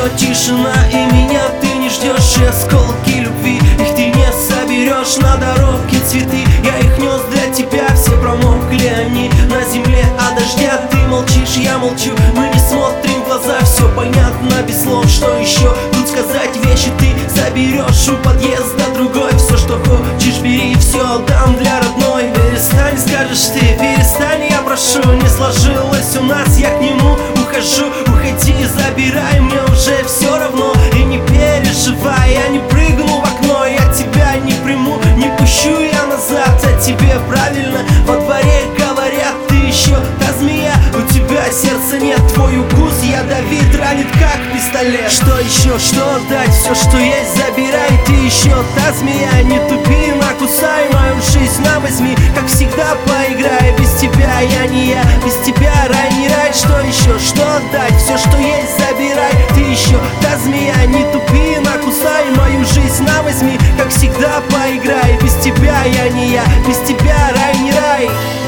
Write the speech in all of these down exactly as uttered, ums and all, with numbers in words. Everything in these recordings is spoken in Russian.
идет тишина, и меня ты не ждешь. И осколки любви, их ты не соберешь. На дорожке цветы, я их нес для тебя. Все промокли они на земле от дождя. Ты молчишь, я молчу, мы не смотрим в глаза. Все понятно без слов, что еще тут сказать? Вещи ты заберешь у подъезда другой. Все, что хочешь, бери, все отдам для родной. Перестань, скажешь ты, перестань, я прошу. Не сложилось у нас, я к нему ухожу. Уходи, забирай, мне уже все равно. И не переживай, я не прыгну в окно. Я тебя не приму, не пущу я назад. А тебе правильно во дворе говорят: ты еще та змея, у тебя сердца нет. Твой укус ядовит, ранит как пистолет. Что еще, что отдать, все, что есть, забирай. Ты еще та змея, не тупи, накусай мою жизнь, на возьми. Как всегда поиграй, без тебя я не я, без тебя рай не рай. Что еще, что отдать, все, что есть, забирай. Ты еще та змея, не тупи, накусай мою жизнь, на возьми. Как всегда поиграй, без тебя я не я, без тебя рай не рай.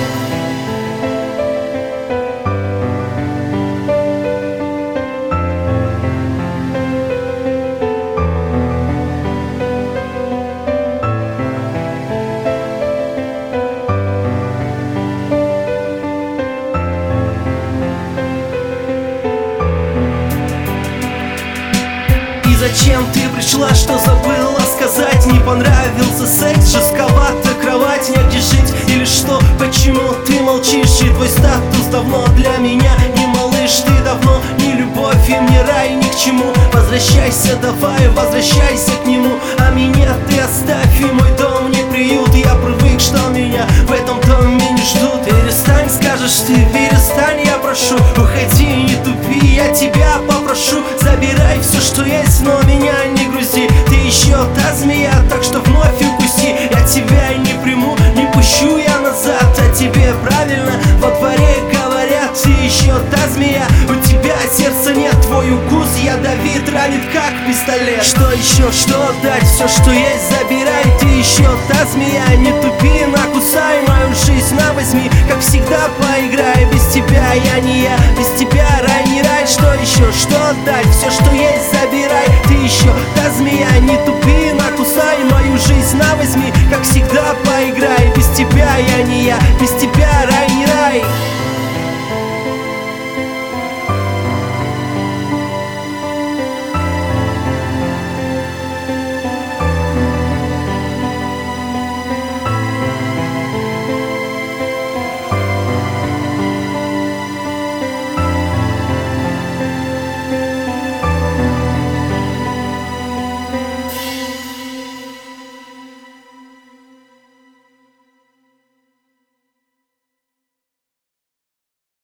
Зачем ты пришла, что забыла сказать? Не понравился секс, жестковата кровать, негде жить или что? Почему ты молчишь? И твой статус давно для меня не малыш. Ты давно не любовь, и мне рай ни к чему. Возвращайся, давай, возвращайся к нему. А меня ты оставь, и мой дом не приют. Я привык, что меня в этом доме не ждут. Перестань, скажешь ты, перестань, я прошу. Уходи, не тупи, я тебя попрошу. Забирай все, что есть, но меня не грузи. Ты еще та змея, так что вновь укуси. Я тебя не приму, не пущу я назад. А тебе правильно во дворе говорят: ты еще та змея, у тебя сердца нет. Твой укус ядовит, ранит как пистолет. Что еще, что отдать, все, что есть, забирай. Ты еще та змея, не тупи, накусай мою жизнь, на возьми. Как всегда поиграй, без тебя я не я, без тебя рай не рай. Что еще, что отдать, все, что есть, забирай. Ты еще та змея, не тупи, накусай мою жизнь, на возьми. Как всегда поиграй.